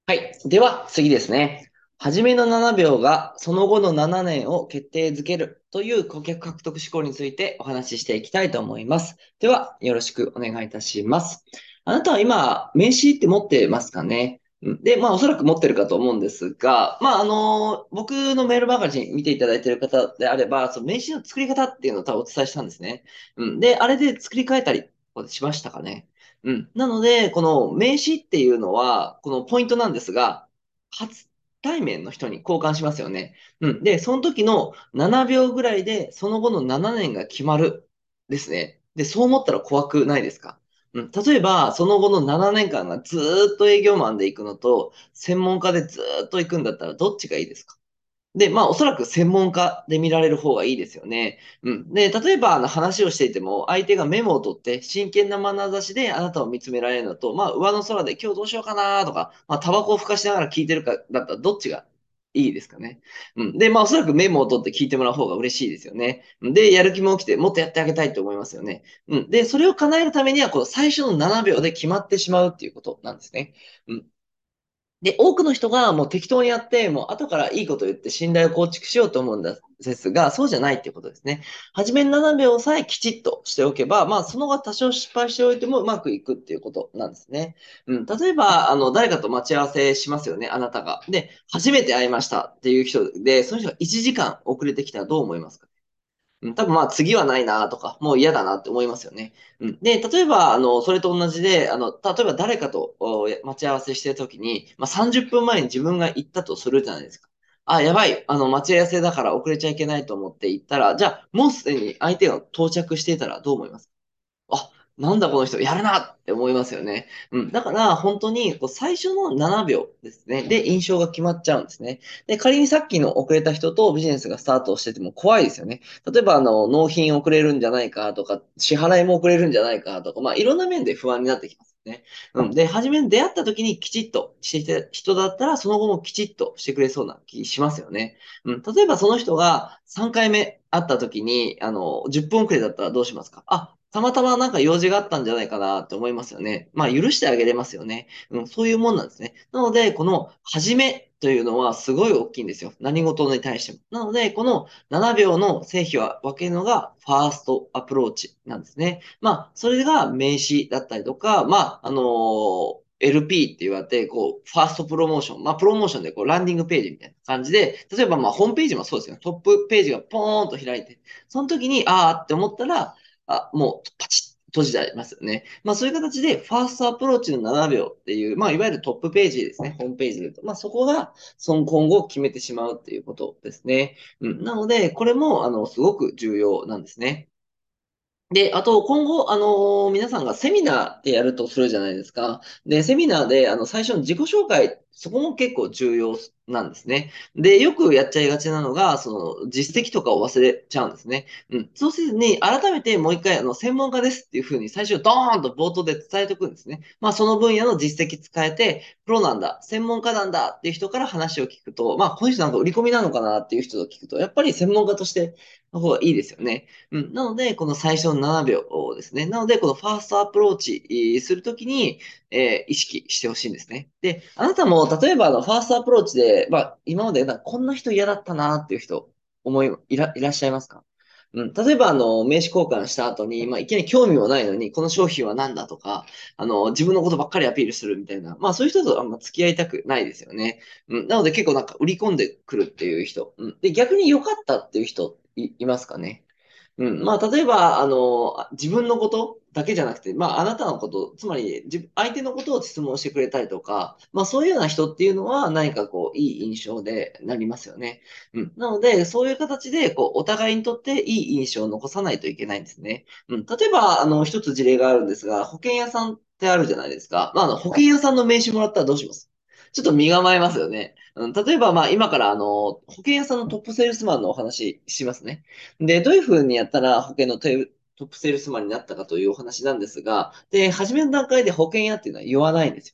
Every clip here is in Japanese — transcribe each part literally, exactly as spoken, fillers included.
はい。では、次ですね。初めのななびょうがその後のななねんを決定づけるという顧客獲得思考についてお話ししていきたいと思います。では、よろしくお願いいたします。あなたは今、名刺って持ってますかね？うんで、まあ、おそらく持ってるかと思うんですが、まあ、あの僕のメールマガジン見ていただいている方であれば、その名刺の作り方っていうのを多分お伝えしたんですね。うん。で、あれで作り変えたりしましたかね？うん。なので、この名刺っていうのは、このポイントなんですが、初対面の人に交換しますよね。うん。で、その時のななびょうぐらいで、その後のななねんが決まるですね。で、そう思ったら怖くないですか？うん。例えば、その後のななねんかんがずーっと営業マンで行くのと、専門家でずーっと行くんだったら、どっちがいいですか？で、まあ、おそらく専門家で見られる方がいいですよね。うん。で、例えば、あの、話をしていても、相手がメモを取って、真剣な眼差しであなたを見つめられるのと、まあ、上の空で今日どうしようかなとか、まあ、タバコをふかしながら聞いてるか、だったらどっちがいいですかね？うん。で、まあ、おそらくメモを取って聞いてもらう方が嬉しいですよね。で、やる気も起きて、もっとやってあげたいと思いますよね。うん。で、それを叶えるためには、この最初のななびょうで決まってしまうっていうことなんですね。うん。で、多くの人がもう適当にやって、もう後からいいこと言って信頼を構築しようと思うんですが、そうじゃないっていうことですね。初めのななびょうさえきちっとしておけば、まあ、その後多少失敗しておいてもうまくいくっていうことなんですね。うん。例えば、あの、誰かと待ち合わせしますよね、あなたが。で、初めて会いましたっていう人で、その人がいちじかん遅れてきたらどう思いますか？うん、多分まあ次はないなとか、もう嫌だなって思いますよね。うん、で、例えば、あの、それと同じで、あの、例えば誰かとお待ち合わせしてるときに、まあさんじゅっぷんまえに自分が行ったとするじゃないですか。あ、やばい。あの、待ち合わせだから遅れちゃいけないと思って行ったら、じゃあ、もうすでに相手が到着していたらどう思います？あ、なんだこの人、やるなって思いますよね。うん。だから、本当に、こう最初のななびょうですね。で、印象が決まっちゃうんですね。で、仮にさっきの遅れた人とビジネスがスタートしてても怖いですよね。例えば、あの、納品遅れるんじゃないかとか、支払いも遅れるんじゃないかとか、まあ、いろんな面で不安になってきますね。うん。で、初めに出会った時にきちっとしてきた人だったら、その後もきちっとしてくれそうな気しますよね。うん。例えば、その人がさんかいめ会った時に、あの、じゅっぷん遅れだったらどうしますか？あ、たまたまなんか用事があったんじゃないかなって思いますよね。まあ、許してあげれますよね。うん、そういうもんなんですね。なので、この、始めというのはすごい大きいんですよ。何事に対しても。なので、このななびょうの成否は分けるのが、ファーストアプローチなんですね。まあ、それが名刺だったりとか、まあ、あのー エルピー って言われて、こう、ファーストプロモーション。まあ、プロモーションで、こう、ランディングページみたいな感じで、例えば、まあ、ホームページもそうですよ。トップページがポーンと開いて、その時に、あーって思ったら、あ、もうパチッ閉じてありますよね。まあそういう形で、ファーストアプローチのななびょうっていう、まあいわゆるトップページですね。ホームページで言うと。まあそこが、その今後決めてしまうっていうことですね。うん。なので、これも、あの、すごく重要なんですね。で、あと、今後、あの皆さんがセミナーでやるとするじゃないですか。で、セミナーで、あの、最初の自己紹介、そこも結構重要なんですね。で、よくやっちゃいがちなのが、その、実績とかを忘れちゃうんですね。うん。そうせずに、改めてもう一回、あの、専門家ですっていうふうに、最初、ドーンと冒頭で伝えておくんですね。まあ、その分野の実績使えて、プロなんだ、専門家なんだっていう人から話を聞くと、まあ、この人なんか売り込みなのかなっていう人と聞くと、やっぱり専門家としての方がいいですよね。うん。なので、この最初のななびょうですね。なので、このファーストアプローチえーするときに、えー意識してほしいんですね。で、あなたも、例えば、あの、ファーストアプローチで、まあ、今まで、なこんな人嫌だったなっていう人、思い、いら、いらっしゃいますか？うん。例えば、あの、名刺交換した後に、まあ、いきなり興味もないのに、この商品は何だとか、あの、自分のことばっかりアピールするみたいな、まあ、そういう人とあんま付き合いたくないですよね。うん。なので、結構なんか売り込んでくるっていう人。うん。で、逆に良かったっていう人、い、いますかね？うん。まあ、例えば、あの、あ自分のことだけじゃなくて、まあ、あなたのこと、つまり、自相手のことを質問してくれたりとか、まあ、そういうような人っていうのは、何かこう、いい印象でなりますよね。うん。なので、そういう形で、こう、お互いにとっていい印象を残さないといけないんですね。うん。例えば、あの、一つ事例があるんですが、保険屋さんってあるじゃないですか。まあ、あの、保険屋さんの名刺もらったらどうします？ちょっと身構えますよね。うん、例えば、まあ、今から、あの、保険屋さんのトップセールスマンのお話しますね。で、どういうふうにやったら保険のトップセールスマンになったかというお話なんですが、で、初めの段階で保険屋っていうのは言わないんですよ。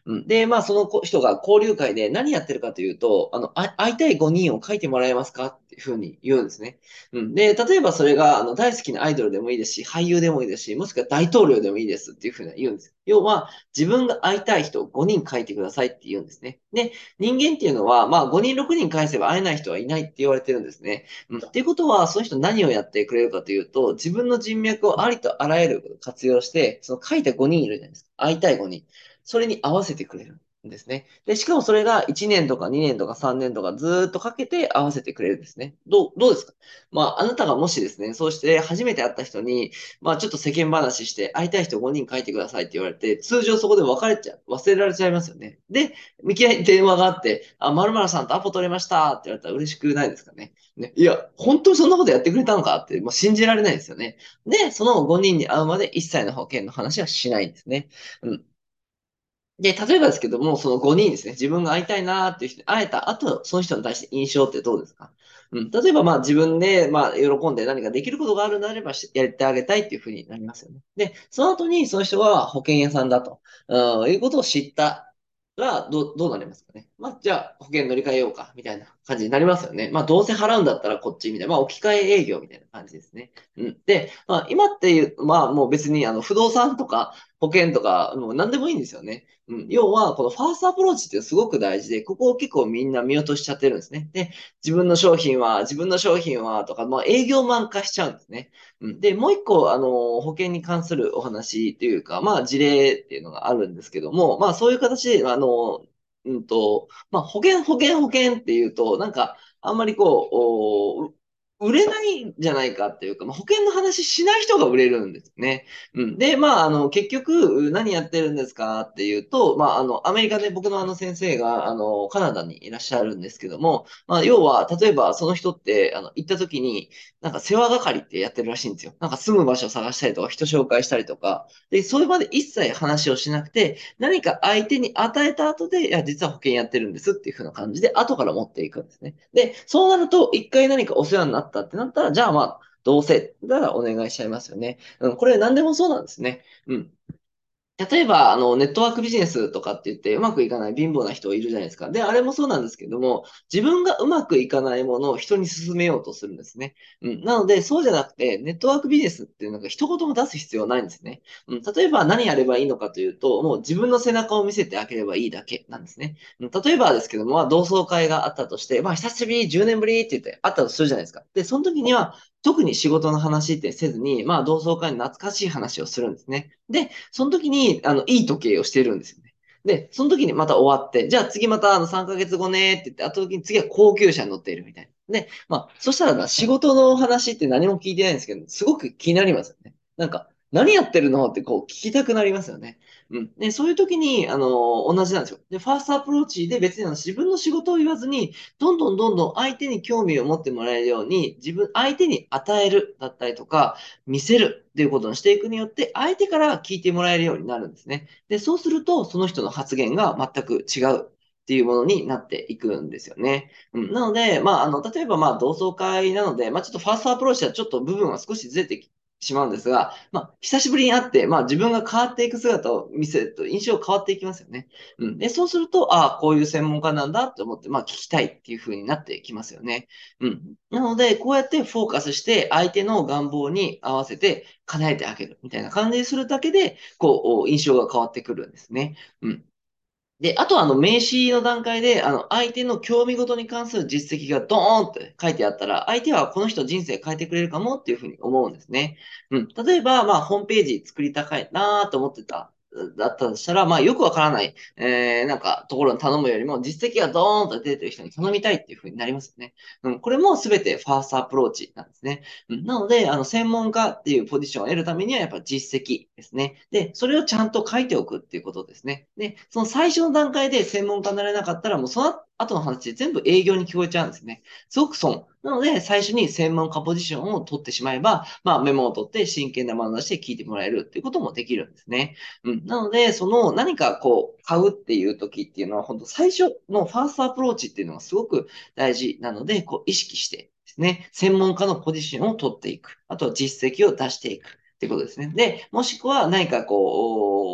うん。で、まあ、その人が交流会で何やってるかというと、あの、あ会いたいごにんを書いてもらえますかっていうふうに言うんですね。うん。で、例えばそれが、あの、大好きなアイドルでもいいですし、俳優でもいいですし、もしくは大統領でもいいですっていうふうに言うんです。要は、自分が会いたい人をごにん書いてくださいって言うんですね。で、人間っていうのは、まあ、ごにん、ろくにん返せば会えない人はいないって言われてるんですね。うん。っていうことは、その人何をやってくれるかというと、自分の人脈をありとあらゆる活用して、その書いたごにんいるじゃないですか。会いたいごにん。それに合わせてくれるんですね。で、しかもそれがいちねんとかにねんとかさんねんとかずーっとかけて合わせてくれるんですね。どう、どうですか？まあ、あなたがもしですね、そうして初めて会った人に、まあ、ちょっと世間話して、会いたい人ごにん書いてくださいって言われて、通常そこで別れちゃう、忘れられちゃいますよね。で、いきなり電話があって、あ、〇〇さんとアポ取れましたって言われたら嬉しくないですかね。ね、いや、本当にそんなことやってくれたのかって、もう信じられないですよね。で、そのごにんに会うまで一切の保険の話はしないんですね。うん。で、例えばですけども、そのごにんですね、自分が会いたいなーっていう人に会えた後、その人に対して印象ってどうですか？うん。例えば、まあ自分で、まあ喜んで何かできることがあるのであればしやってあげたいっていうふうになりますよね。で、その後にその人が保険屋さんだと、うん、いうことを知ったら、どう、どうなりますかね。まあ、じゃあ保険乗り換えようか、みたいな感じになりますよね。まあ、どうせ払うんだったらこっちみたいな。まあ、置き換え営業みたいな感じですね。うん。で、まあ、今っていう、まあ、もう別に、あの、不動産とか保険とか、もう何でもいいんですよね。うん、要は、このファーストアプローチってすごく大事で、ここを結構みんな見落としちゃってるんですね。で、自分の商品は、自分の商品は、とか、まあ、営業マン化しちゃうんですね。うん、で、もう一個、あの、保険に関するお話というか、まあ、事例っていうのがあるんですけども、まあ、そういう形で、あの、うんと、まあ、保険、保険、保険っていうと、なんか、あんまりこう、お売れないんじゃないかっていうか、まあ、保険の話しない人が売れるんですね。うん。で、まあ、あの、結局、何やってるんですかっていうと、まあ、あの、アメリカで僕のあの先生が、あの、カナダにいらっしゃるんですけども、まあ、要は、例えばその人って、あの、行った時に、なんか世話係ってやってるらしいんですよ。なんか住む場所を探したりとか、人紹介したりとか、で、それまで一切話をしなくて、何か相手に与えた後で、いや、実は保険やってるんですっていう風な感じで、後から持っていくんですね。で、そうなると、一回何かお世話になったってなったら、じゃあまあ、どうせ、だからお願いしちゃいますよね。うん、これ何でもそうなんですね。うん。例えば、あの、ネットワークビジネスとかって言ってうまくいかない貧乏な人いるじゃないですか。で、あれもそうなんですけども、自分がうまくいかないものを人に勧めようとするんですね。うん。なので、そうじゃなくて、ネットワークビジネスっていうのが一言も出す必要はないんですね。うん。例えば何やればいいのかというと、もう自分の背中を見せてあげればいいだけなんですね。うん。例えばですけども、まあ、同窓会があったとして、まあ、久しぶり、じゅうねんぶりって言ってあったとするじゃないですか。で、その時には、特に仕事の話ってせずに、まあ、同窓会に懐かしい話をするんですね。で、その時に、あの、いい時計をしてるんですよね。で、その時にまた終わって、じゃあ次またあのさんかげつごねって言って、あと時に次は高級車に乗っているみたいな。で、まあ、そしたら仕事の話って何も聞いてないんですけど、すごく気になりますよね。なんか、何やってるのってこう聞きたくなりますよね。うん。で、そういう時に、あの、同じなんですよ。で、ファーストアプローチで別にあの自分の仕事を言わずに、どんどんどんどん相手に興味を持ってもらえるように、自分、相手に与えるだったりとか、見せるっていうことにしていくによって、相手から聞いてもらえるようになるんですね。で、そうすると、その人の発言が全く違うっていうものになっていくんですよね。うん、なので、まあ、あの、例えば、まあ、同窓会なので、まあ、ちょっとファーストアプローチはちょっと部分は少しずれてしまうんですが、まあ、久しぶりに会って、まあ、自分が変わっていく姿を見せると印象変わっていきますよね。うん。で、そうすると、ああ、こういう専門家なんだと思って、まあ、聞きたいっていう風になってきますよね。うん。なので、こうやってフォーカスして、相手の願望に合わせて叶えてあげるみたいな感じにするだけで、こう、印象が変わってくるんですね。うん。で、あとはあの名刺の段階で、あの相手の興味ごとに関する実績がドーンって書いてあったら、相手はこの人人生変えてくれるかもっていうふうに思うんですね。うん。例えば、まあ、ホームページ作りたいなと思ってた、だったとしたら、まあ、よくわからない、えー、なんか、ところに頼むよりも、実績がドーンと出てる人に頼みたいっていうふうになりますよね。うん。これもすべてファーストアプローチなんですね。うん。なので、あの、専門家っていうポジションを得るためには、やっぱ実績ですね。で、それをちゃんと書いておくっていうことですね。で、その最初の段階で専門家になれなかったら、もうその後の話で全部営業に聞こえちゃうんですね。すごく損。なので、最初に専門家ポジションを取ってしまえば、まあ、メモを取って真剣な眼差しで聞いてもらえるっていうこともできるんですね。うん。なので、その何かこう、買うっていう時っていうのは、本当最初のファーストアプローチっていうのがすごく大事なので、こう、意識してですね、専門家のポジションを取っていく。あとは実績を出していくっていうことですね。で、もしくは何かこう、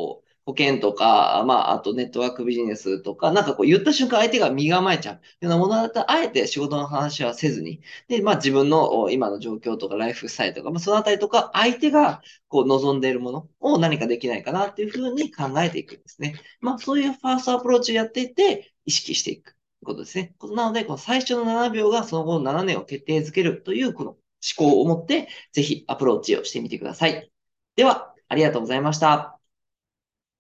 保険とか、まあ、あとネットワークビジネスとか、なんかこう言った瞬間相手が身構えちゃうようなものだったら、あえて仕事の話はせずに、で、まあ自分のお今の状況とかライフスタイルとか、まあそのあたりとか、相手がこう望んでいるものを何かできないかなっていうふうに考えていくんですね。まあそういうファーストアプローチをやっていって、意識していくことですね。なので、この最初のななびょうがその後のななねんを決定づけるというこの思考を持って、ぜひアプローチをしてみてください。では、ありがとうございました。